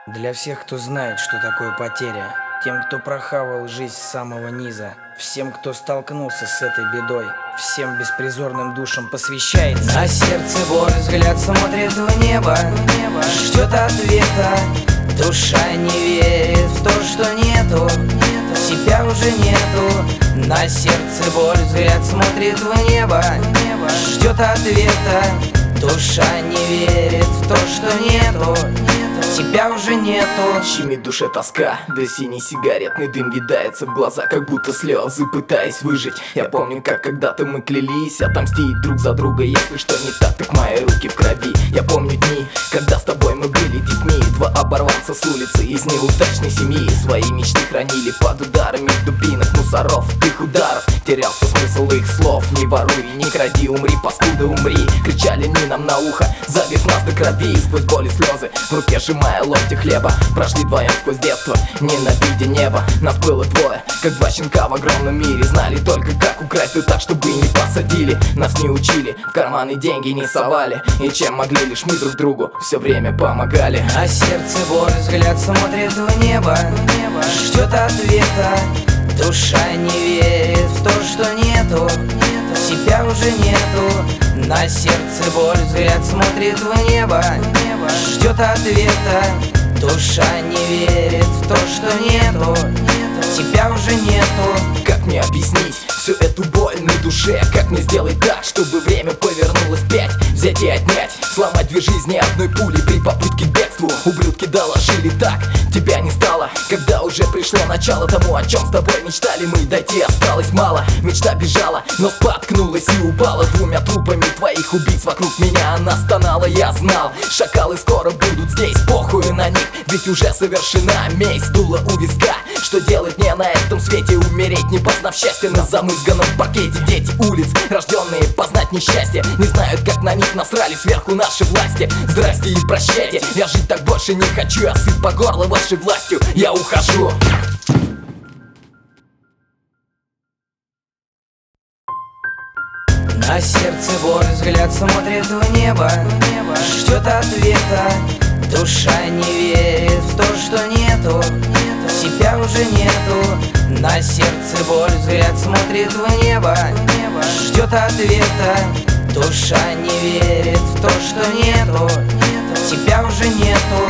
Для всех, кто знает, что такое потеря, тем, кто прохавал жизнь с самого низа, всем, кто столкнулся с этой бедой, всем беспризорным душам посвящается. На сердце боль, взгляд смотрит в небо, ждет ответа. Душа не верит в то, что нету, себя уже нету. На сердце боль, взгляд смотрит в небо, ждет ответа. Душа не верит в то, что нету, тебя уже нету. Щемит в душе тоска, да синий сигаретный дым видается в глаза, как будто слезы, пытаясь выжить. Я помню, как когда-то мы клялись отомстить друг за друга. Если что не так, так мои руки в крови. Я помню дни, когда с тобой мы были детьми. Два оборванца с улицы из неудачной семьи свои мечты хранили под ударами дубинок, мусоров, их ударов. Терялся смысл их слов: не воруй, не кради, умри, паскуда, умри. Кричали они нам на ухо, забив нас до крови. И сквозь боль и слезы, в руке сжимая ломти хлеба, прошли вдвоем сквозь детство, ненавидя небо. Нас было двое, как два щенка в огромном мире. Знали только, как украсть, да так, чтобы не посадили. Нас не учили, в карманы деньги не совали, и чем могли, лишь мы друг другу все время помогали. А сердце боль, взгляд смотрит в небо, ждет ответа. Душа не верит в то, что нету, себя уже нету. На сердце боль, взгляд смотрит в небо, ждет ответа. Душа не верит в то, что нету, тебя уже нету. Как мне объяснить всю эту боль на душе? Как мне сделать так, чтобы время повернулось вспять? Взять и отнять, сломать две жизни одной пулей при попытке к бегству. Ублюдки доложили так, тебя не стало, когда уже пришло начало тому, о чем с тобой мечтали мы. Дойти осталось мало, мечта бежала, но споткнулась и упала. Двумя трупами твоих убийц вокруг меня она стонала. Я знал, шакалы скоро будут здесь, похуй на них, ведь уже совершена месть. Дуло у виска, что делать мне на этом свете? Умереть, не познав счастья на замызганном паркете. Дети улиц, рожденные познать несчастье, не знают, как на них насрали сверху наши власти. Здрасте и прощайте, я жить так больше не хочу. Я сыт по горло вашей властью, я ухожу. На сердце боль, взгляд смотрит в небо, ждет ответа. Душа не верит в то, что нету, себя уже нету. На сердце боль, взгляд смотрит в небо, ждет ответа. Душа не верит в то, что нету, тебя уже нету.